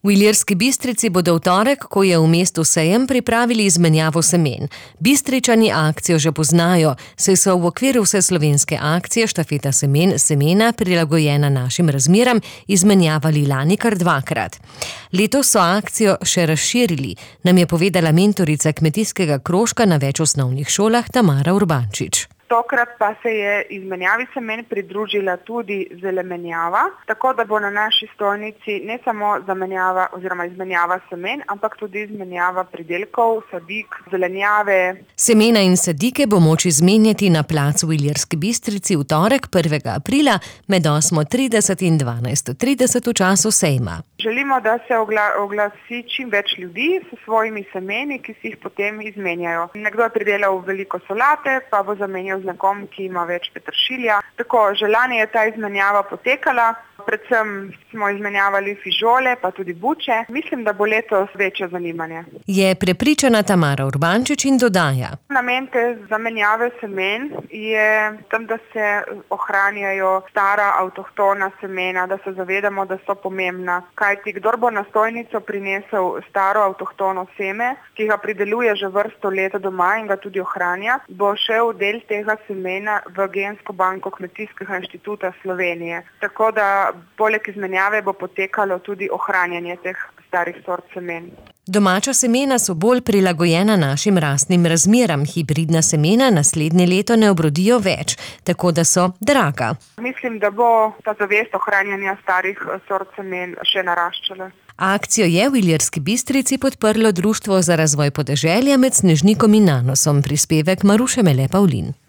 V Ilirski Bistrici bodo v torek, ko je v mestu sejem, pripravili izmenjavo semen. Bistričani akcijo že poznajo, saj so v okviru vseslovenske akcije Štafeta semena prilagojena našim razmeram izmenjavali lani kar 2-krat. Letos so akcijo še razširili, nam je povedala mentorica kmetijskega krožka na več osnovnih šolah Tamara Urbančič. Tokrat pa se je izmenjavi semen pridružila tudi zelenjava, tako da bo na naši stojnici ne samo zamenjava oziroma izmenjava semen, ampak tudi izmenjava pridelkov, sadik, zelenjave. Semena in sadike bo moč izmenjati na placu v Ilirski Bistrici v torek 1. aprila med 8:30 in 12:30 v času sejma. Želimo, da se oglasi čim več ljudi s svojimi semeni, ki si jih potem izmenjajo. Nekdo je pridelal veliko solate, pa bo zamenjal z nekom, ki ima več peteršilja. Tako, že lani je ta izmenjava potekala, predvsem smo izmenjavali fižole, pa tudi buče. Mislim, da bo letos večje zanimanje. Je prepričana Tamara Urbančič in dodaja. Namen te zamenjave semen je tam, da se ohranjajo stara avtohtona semena, da se zavedamo, da so pomembna. Kajti kdor bo na stojnico prinesel staro avtohtono seme, ki ga prideluje že vrsto let doma in ga tudi ohranja, bo šel del tega semena v gensko banko Kmetijskega inštituta Slovenije. Tako da poleg izmenjave bo potekalo tudi ohranjanje teh starih sort semen. Domača semena so bolj prilagojena našim rastnim razmeram, hibridna semena naslednje leto ne obrodijo več, tako da so draga. Mislim, da bo ta zavest ohranjanja starih sort semen še naraščala. Akcijo je v Ilirski Bistrici podprlo Društvo za razvoj podeželja med Snežnikom in Nanosom, prispevek Maruše Mele Pavlin.